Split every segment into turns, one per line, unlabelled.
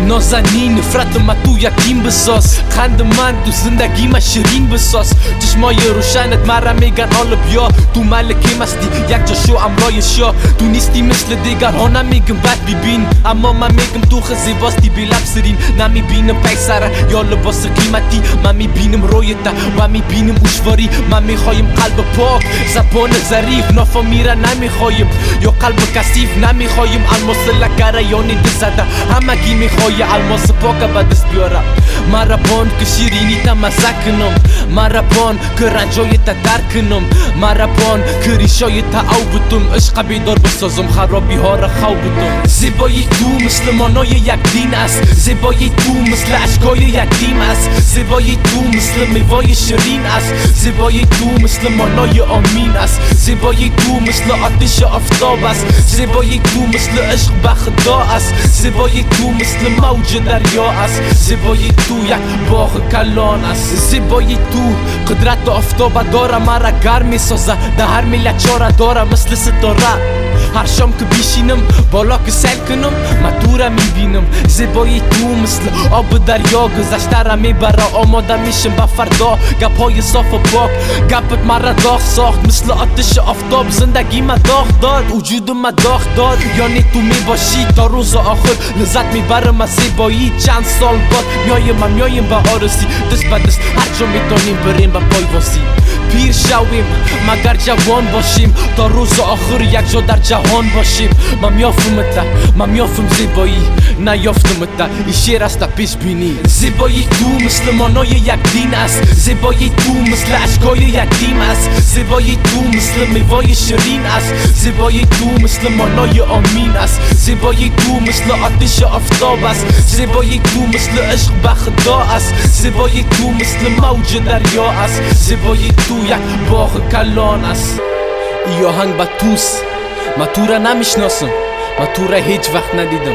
نازنین نفرت من تو یکیم بساز، خند من تو زندگی من شیرین بساز. چشمای روشنت مرا میگن حالا بیا، تو ملکه مستی یک جا شو امرای شا. تو نیستی مثل دیگر ها نمیگم بد ببین، اما من میگم تو خزی باستی بی لب سرین. نمیبینم پیسره یا لباس قیمتی، من میبینم رویتا و میبینم اوشواری. من میخوایم قلب پاک، زبان ظریف، نافا میره نمیخوایم یا قلب کثیف. نمیخوایم الماس لکره یا نیده زده، همگی میخوای الماس پاک به دست بیاره. مربان که شیرینی تا مزه کنم، مربان که رنجای تا درک کنم، مربان که ریشای تا او بتم. عشق بیدار بسازم خرابی ها را خو بتم. زیبایی تو مثل مانای یک دین است، زیبایی تو مثل عشقای یتیم است، زیبایی تو مثل میوای شیرین است، زیبایی تو مثل مانای آمین است، زیبایی تو مثل آتش آفتاب است، زیبایی تو مثل عشق به خدا است، زیبایی تو مثل موج دریا است، زیبایی تو یک باغ کلان است. زیبایی تو قدرت آفتاب داره، مرا گرم میسازه، در هر ملت چاره داره مثل ستاره. هر شام که بیشینم بالا که سیل کنم من تو را میبینم. زیبایی تو مثل آب دریا، گذشته را میبره آماده میشم به فردا. گپای صاف و پاک گپت مرا داغ ساخت، مثل آتش آفتاب زندگی من داغ داد، وجود من داغ داد. یعنی تو میباشی تا روز آخر لذت میبرم از زیبایی. چند سال بعد میایم به آرزی، دست به دست هر جا میتونیم بریم به پای واسی. پیر شویم مگر جوان باشیم، تا روز آخر یک جا در جهان باشیم. من میافهمت، من میافهم زیبایی، نیافتمت. این شعر است پیش بینی. زیبایی تو مثل مانای یک دین است، زیبایی تو مثل عشقای یتیم است، زیبایی تو مثل میوای شیرین است، زیبایی تو مثل مانای آمین است، زیبایی تو مثل آتش آفتاب است، زیبایی تو مثل عشق به خدا است، زیبایی تو مثل موج دریا است، زیبایی تو یک باغ کلان است. ای آهنگ با توست، من تو را نمیشناسم، من تو را هیچ وقت ندیدم.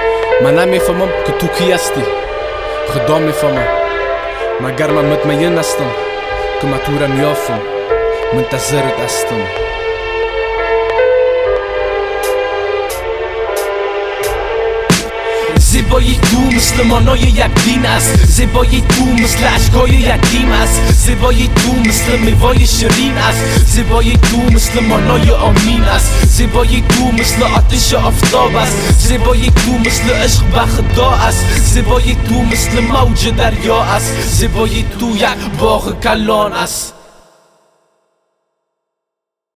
من نمیفهمم که تو کی هستی، خدا میفهمم. مگر من مطمئن هستم که من تو را میافم، منتظرت هستم. زیبایی تو مثل مانای یک دین است، زیبایی تو مثل عشقای یتیم است، زیبایی تو مثل میوای شیرین است، زیبایی تو مثل مانای آمین است، زیبایی تو مثل آتش آفتاب است، زیبایی تو مثل عشق به خدا است، زیبایی تو مثل موج دریا است، زیبایی تو یک باغ کلان است.